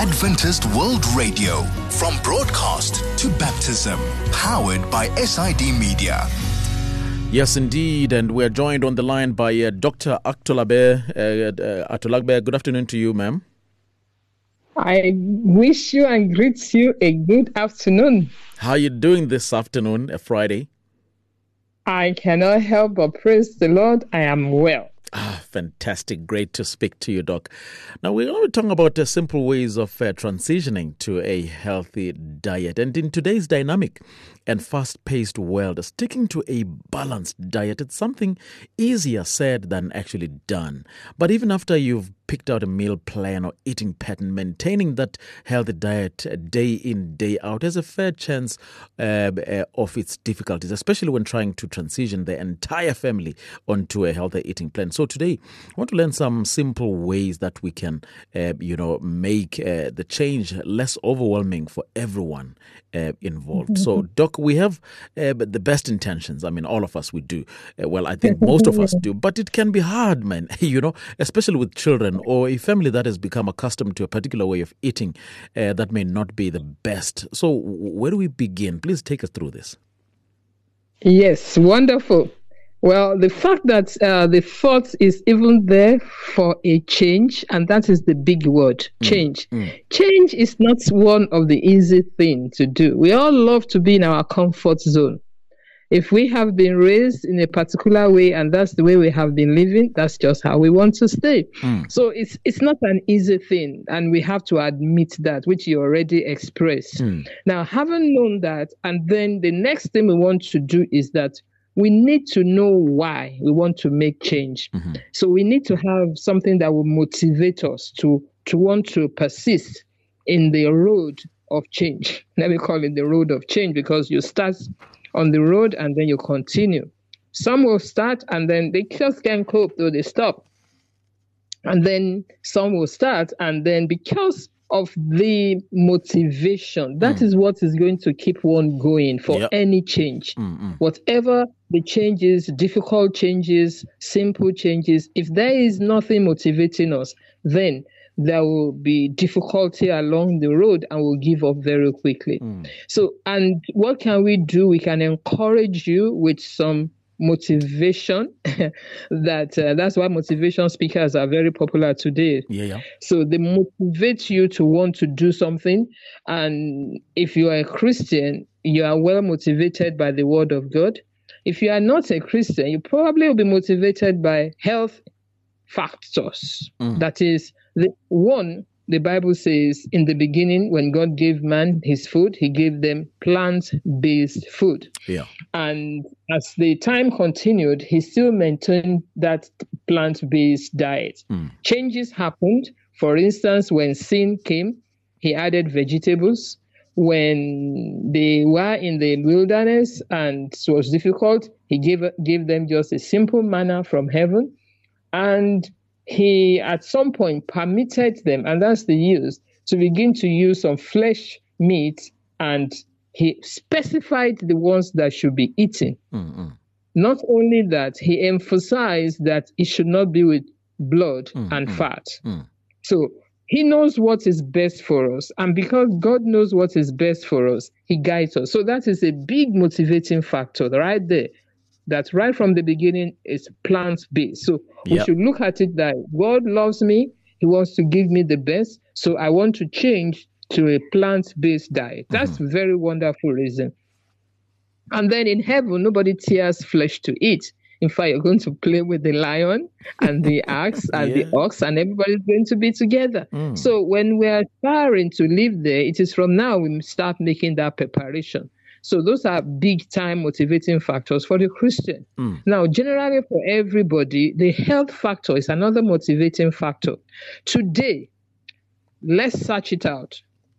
Adventist World Radio, from broadcast to baptism, powered by SID Media. Yes, indeed, and we're joined on the line by Dr. Atolagbe. Atolagbe, good afternoon to you, ma'am. I wish you and greet you a good afternoon. How are you doing this afternoon, a Friday? I cannot help but praise the Lord. I am well. Fantastic. Great to speak to you, Doc. Now, we're going to talk about simple ways of transitioning to a healthy diet. And in today's dynamic and fast-paced world, sticking to a balanced diet, it's something easier said than actually done. But even after you've picked out a meal plan or eating pattern, maintaining that healthy diet day in, day out has a fair chance of its difficulties, especially when trying to transition the entire family onto a healthy eating plan. So today, I want to learn some simple ways that we can, make the change less overwhelming for everyone involved. So, Doc, we have the best intentions. I mean, all of us, we do. I think most of us do. But it can be hard, man, especially with children or a family that has become accustomed to a particular way of eating that may not be the best. So where do we begin? Please take us through this. Yes, wonderful. Well, the fact that the thought is even there for a change, and that is the big word, change. Change is not one of the easy things to do. We all love to be in our comfort zone. If we have been raised in a particular way and that's the way we have been living, that's just how we want to stay. So it's not an easy thing, and we have to admit that, which you already expressed. Now, having known that, and then the next thing we want to do is that we need to know why we want to make change. So we need to have something that will motivate us to want to persist in the road of change. Let me call it the road of change, because you start on the road and then you continue. Some will start and then they just can't cope, though they stop. And then some will start and then, because of the motivation, that is what is going to keep one going for any change. Whatever the changes, difficult changes, simple changes, if there is nothing motivating us, then there will be difficulty along the road and we'll give up very quickly. So, and what can we do? We can encourage you with some motivation. That's why motivation speakers are very popular today. So they motivate you to want to do something. And if you are a Christian, you are well motivated by the word of God. If you are not a Christian, you probably will be motivated by health factors. That is, the Bible says, in the beginning, when God gave man his food, he gave them plant-based food. And as the time continued, he still maintained that plant-based diet. Changes happened. For instance, when sin came, he added vegetables. When they were in the wilderness and it was difficult, he gave them just a simple manna from heaven. And he, at some point, permitted them, and that's the use, to begin to use some flesh meat, and he specified the ones that should be eaten. Not only that, he emphasized that it should not be with blood and fat. So he knows what is best for us, and because God knows what is best for us, he guides us. So that is a big motivating factor right there. That right from the beginning is plant-based. So we should look at it that God loves me. He wants to give me the best. So I want to change to a plant-based diet. That's a very wonderful reason. And then in heaven, nobody tears flesh to eat. In fact, you're going to play with the lion and the axe and the ox, and everybody's going to be together. So when we're aspiring to live there, it is from now we start making that preparation. So those are big time motivating factors for the Christian. Now, generally for everybody, the health factor is another motivating factor. Today, let's search it out.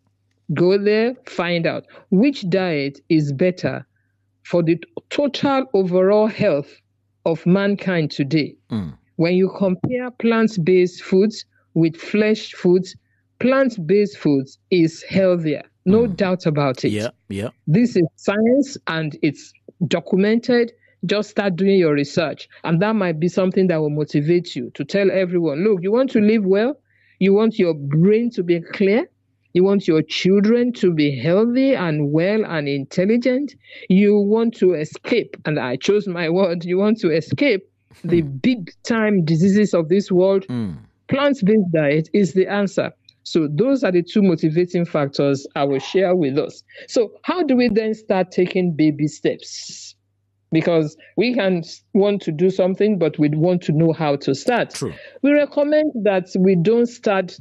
Go there, find out which diet is better for the total overall health of mankind today. When you compare plant-based foods with flesh foods, plant-based foods is healthier. No doubt about it. This is science and it's documented. Just start doing your research. And that might be something that will motivate you to tell everyone, look, you want to live well? You want your brain to be clear? You want your children to be healthy and well and intelligent. You want to escape, and I chose my word, you want to escape the big time diseases of this world. Plant-based diet is the answer. So those are the two motivating factors I will share with us. So how do we then start taking baby steps? Because we can want to do something, but we want to know how to start. True. We recommend that we don't start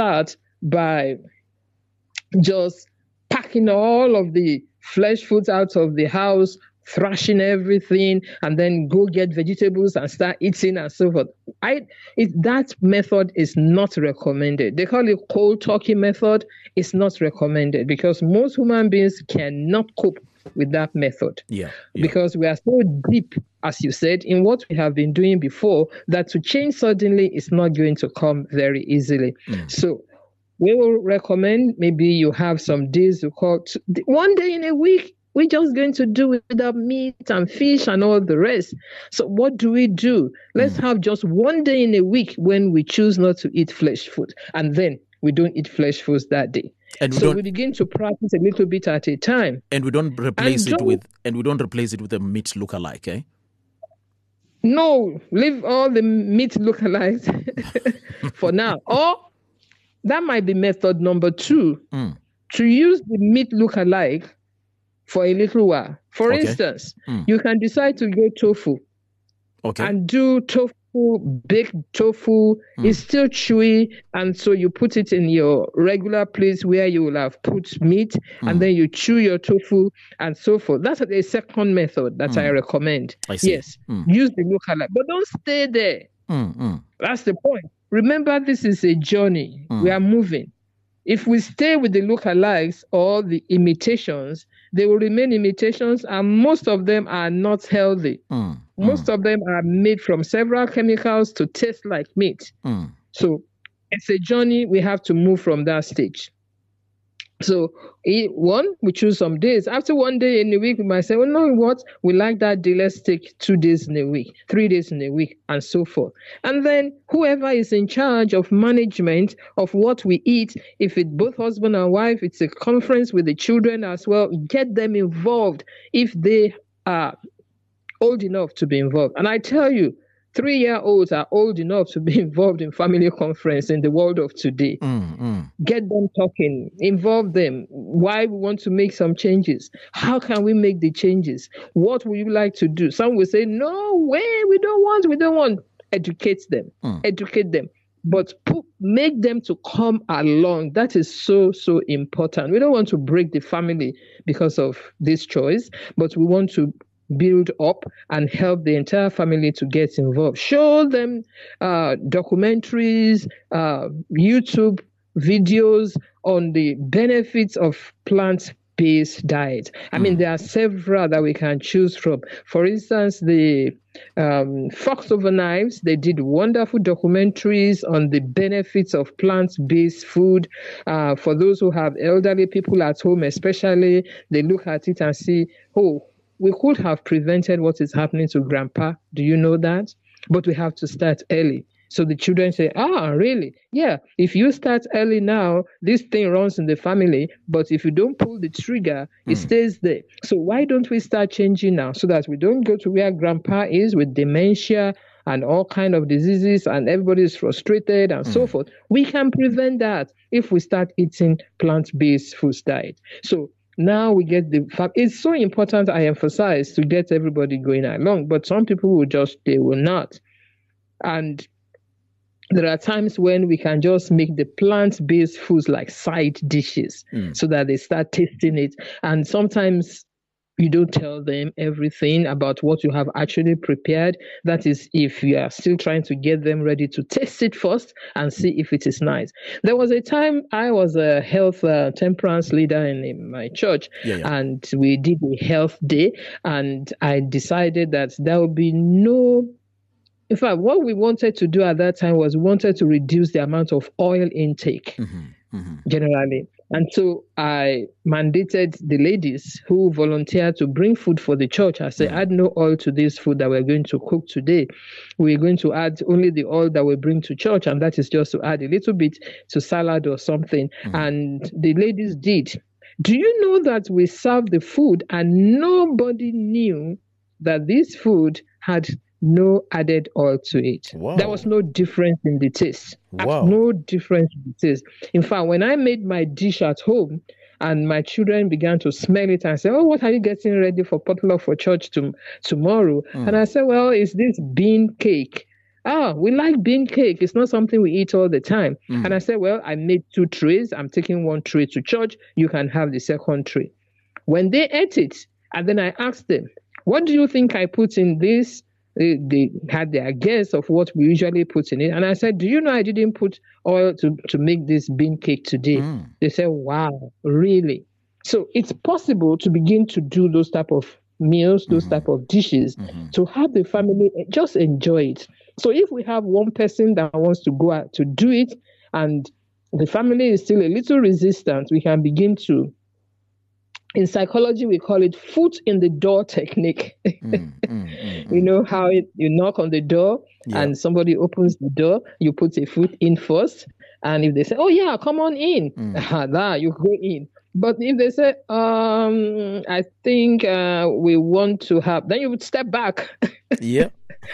by just packing all of the flesh foods out of the house, thrashing everything, and then go get vegetables and start eating and so forth. That method is not recommended. They call it cold turkey method. It's not recommended because most human beings cannot cope with that method. Yeah. Because we are so deep, as you said, in what we have been doing before, that to change suddenly is not going to come very easily. So we will recommend maybe you have some days you call one day in a week. We're just going to do without meat and fish and all the rest. So what do? Let's have just one day in a week when we choose not to eat flesh food, and then we don't eat flesh foods that day. And we begin to practice a little bit at a time. And we don't replace it with a meat lookalike, eh? No, leave all the meat lookalikes for now. Or that might be method number 2, to use the meat lookalike for a little while. For instance, you can decide to go tofu and do tofu, baked tofu. It's still chewy, and so you put it in your regular place where you will have put meat, and then you chew your tofu and so forth. That's a second method that I recommend. I see. Yes, use the lookalike, but don't stay there. That's the point. Remember, this is a journey. We are moving. If we stay with the lookalikes or the imitations, they will remain imitations, and most of them are not healthy. Most of them are made from several chemicals to taste like meat. So it's a journey. We have to move from that stage. So we choose some days. After one day in a week, we might say, well, no, what? We like that day. Let's take 2 days in a week, 3 days in a week, and so forth. And then whoever is in charge of management of what we eat, if it's both husband and wife, it's a conference with the children as well, get them involved if they are old enough to be involved. And I tell you, 3-year-olds are old enough to be involved in family conference in the world of today. Get them talking, involve them. Why we want to make some changes? How can we make the changes? What would you like to do? Some will say, no way, we don't want. Educate them. But make them to come along. That is so, so important. We don't want to break the family because of this choice, but we want to build up and help the entire family to get involved. Show them documentaries, YouTube videos on the benefits of plant-based diet. I mean, there are several that we can choose from. For instance, the Fox Over Knives, they did wonderful documentaries on the benefits of plant-based food. For those who have elderly people at home especially, they look at it and see, we could have prevented what is happening to grandpa. Do you know that? But we have to start early. So the children say, really? Yeah, if you start early now, this thing runs in the family. But if you don't pull the trigger, it stays there. So why don't we start changing now so that we don't go to where grandpa is with dementia and all kind of diseases and everybody is frustrated and so forth? We can prevent that if we start eating plant-based food diet. So now we get it's so important, I emphasize, to get everybody going along, but some people they will not. And there are times when we can just make the plant-based foods like side dishes so that they start tasting it. And sometimes you don't tell them everything about what you have actually prepared. That is, if you are still trying to get them ready to taste it first and see if it is nice. There was a time I was a health temperance leader in my church, and we did a health day, and I decided that there would be no... In fact, what we wanted to do at that time was we wanted to reduce the amount of oil intake. Generally, And so I mandated the ladies who volunteered to bring food for the church. I said, add no oil to this food that we're going to cook today. We're going to add only the oil that we bring to church, and that is just to add a little bit to salad or something. And the ladies did. Do you know that we served the food and nobody knew that this food had no added oil to it? Wow. There was no difference in the taste. Wow. No difference in the taste. In fact, when I made my dish at home and my children began to smell it and say, oh, what are you getting ready for potluck for church tomorrow? And I said, well, it's this bean cake. We like bean cake. It's not something we eat all the time. And I said, well, I made 2 trays. I'm taking 1 tray to church. You can have the second tray. When they ate it, and then I asked them, what do you think I put in this? They had their guess of what we usually put in it. And I said, do you know I didn't put oil to make this bean cake today? They said, wow, really? So it's possible to begin to do those type of meals, those type of dishes, to have the family just enjoy it. So if we have one person that wants to go out to do it and the family is still a little resistant, we can begin to, in psychology, we call it foot in the door technique. You know how you knock on the door and somebody opens the door, you put a foot in first. And if they say, oh yeah, come on in, you go in. But if they say, I think we want to have, then you would step back. Yeah.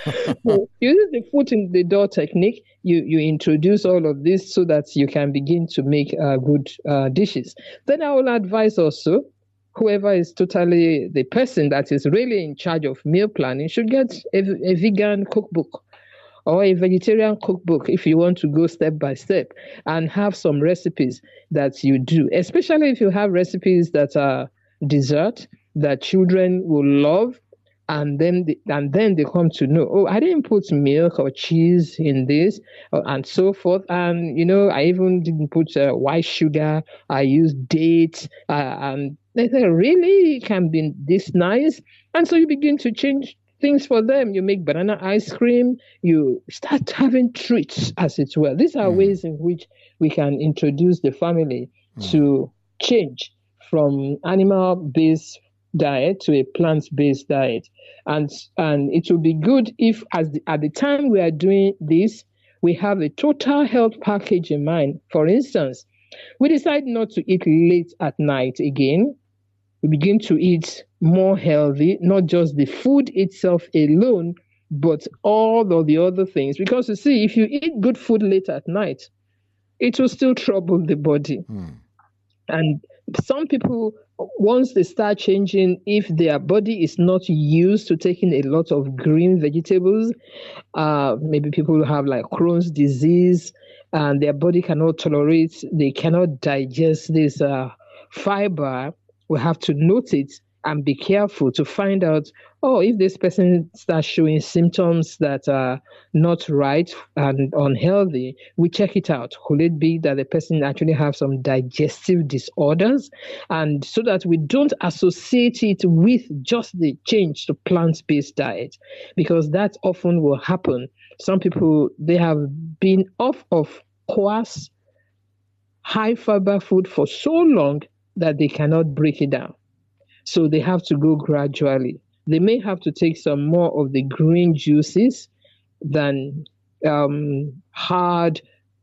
So you use the foot in the door technique. You introduce all of this so that you can begin to make good dishes. Then I will advise also, whoever is totally the person that is really in charge of meal planning should get a vegan cookbook or a vegetarian cookbook if you want to go step by step and have some recipes that you do, especially if you have recipes that are dessert that children will love. And then they come to know, oh, I didn't put milk or cheese in this, and so forth. And, you know, I even didn't put white sugar. I used dates. And they say, really? It can be this nice? And so you begin to change things for them. You make banana ice cream. You start having treats, as it were. These are ways in which we can introduce the family to change from animal-based diet to a plant-based diet, and it will be good if at the time we are doing this, we have a total health package in mind. For instance, we decide not to eat late at night again. We begin to eat more healthy, not just the food itself alone, but all of the other things. Because you see, if you eat good food late at night, it will still trouble the body. And some people, once they start changing, if their body is not used to taking a lot of green vegetables, maybe people have like Crohn's disease and their body cannot tolerate, they cannot digest this fiber, we have to note it and be careful to find out, if this person starts showing symptoms that are not right and unhealthy, we check it out. Could it be that the person actually have some digestive disorders? And so that we don't associate it with just the change to plant-based diet, because that often will happen. Some people, they have been off of coarse, high fiber food for so long that they cannot break it down. So they have to go gradually. They may have to take some more of the green juices than hard,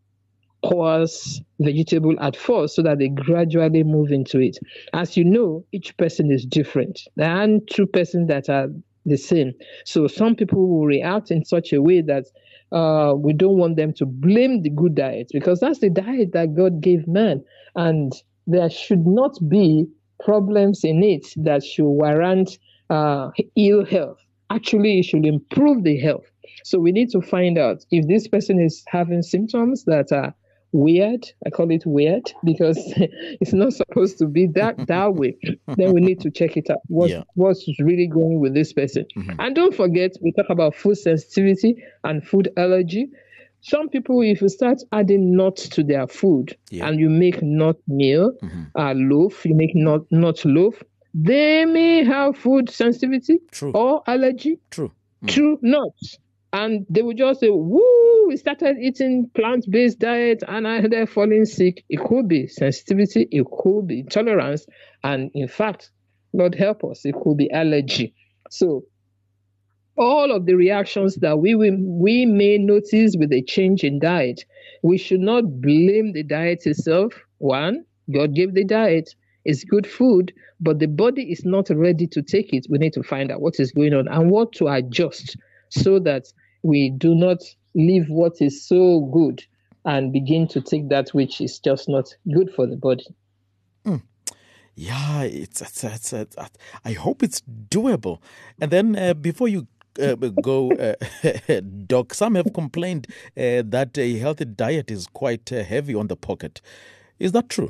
coarse vegetable at first, so that they gradually move into it. As you know, each person is different. There aren't 2 persons that are the same. So some people will react in such a way that we don't want them to blame the good diet, because that's the diet that God gave man. And there should not be problems in it that should warrant ill health. Actually, it should improve the health. So we need to find out if this person is having symptoms that are weird. I call it weird because it's not supposed to be that way. Then we need to check it out. What's really going with this person? And don't forget, we talk about food sensitivity and food allergy. Some people, if you start adding nuts to their food and you make nut meal, loaf, you make nut loaf, they may have food sensitivity or allergy to nuts. And they will just say, woo, we started eating plant-based diet and I ended falling sick. It could be sensitivity, it could be intolerance, and in fact, Lord help us, it could be allergy. So all of the reactions that we may notice with a change in diet, we should not blame the diet itself. One, God gave the diet. It's good food, but the body is not ready to take it. We need to find out what is going on and what to adjust so that we do not leave what is so good and begin to take that which is just not good for the body. Yeah, I hope it's doable. And then before you go, Doc, some have complained that a healthy diet is quite heavy on the pocket. Is that true?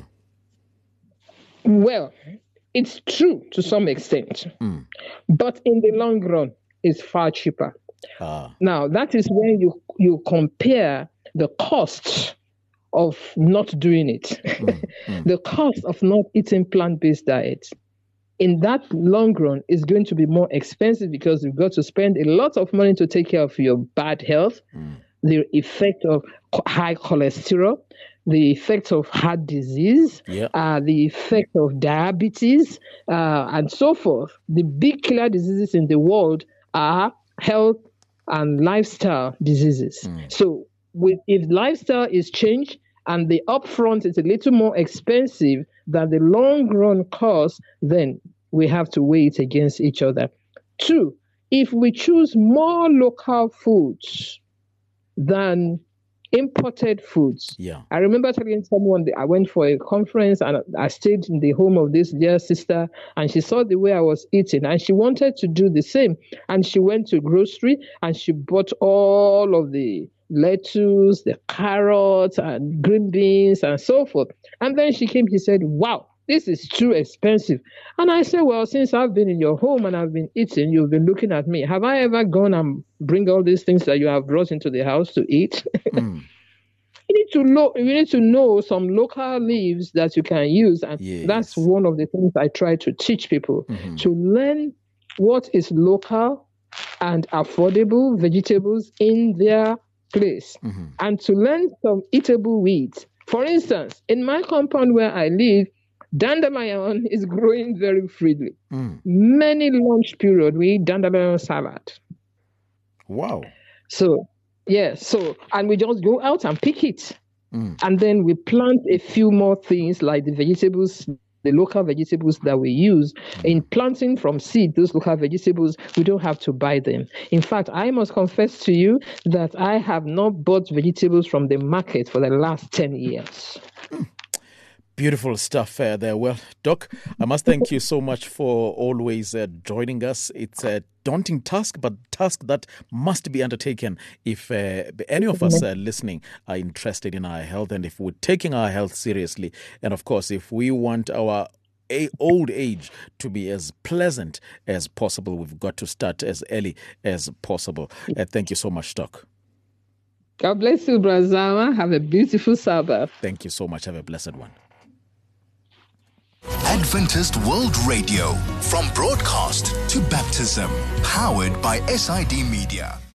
Well, it's true to some extent, but in the long run, it's far cheaper. Now, that is when you compare the cost of not doing it, the cost of not eating plant-based diets. In that long run, is going to be more expensive because you've got to spend a lot of money to take care of your bad health, the effect of high cholesterol, the effect of heart disease, the effect of diabetes, and so forth. The big killer diseases in the world are health and lifestyle diseases. So if lifestyle is changed and the upfront is a little more expensive than the long run cost, then we have to weigh it against each other. Two, if we choose more local foods than imported foods. I remember telling someone that I went for a conference and I stayed in the home of this dear sister, and she saw the way I was eating and she wanted to do the same. And she went to grocery and she bought all of the lettuce, the carrots and green beans and so forth. And then she said, wow, this is too expensive. And I said, well, since I've been in your home and I've been eating, you've been looking at me. Have I ever gone and bring all these things that you have brought into the house to eat? You need to know some local leaves that you can use. And that's one of the things I try to teach people, to learn what is local and affordable vegetables in their place, and to learn some eatable weeds. For instance, in my compound where I live, dandelion is growing very freely. Many lunch period, we eat dandelion salad. Wow. So, and we just go out and pick it. And then we plant a few more things like the vegetables, the local vegetables that we use. In planting from seed, those local vegetables, we don't have to buy them. In fact, I must confess to you that I have not bought vegetables from the market for the last 10 years. Beautiful stuff there. Well, Doc, I must thank you so much for always joining us. It's a daunting task, but task that must be undertaken if any of us listening are interested in our health and if we're taking our health seriously. And of course, if we want our old age to be as pleasant as possible, we've got to start as early as possible. Thank you so much, Doc. God bless you, Brazama. Have a beautiful Sabbath. Thank you so much. Have a blessed one. Adventist World Radio, from broadcast to baptism, powered by SID Media.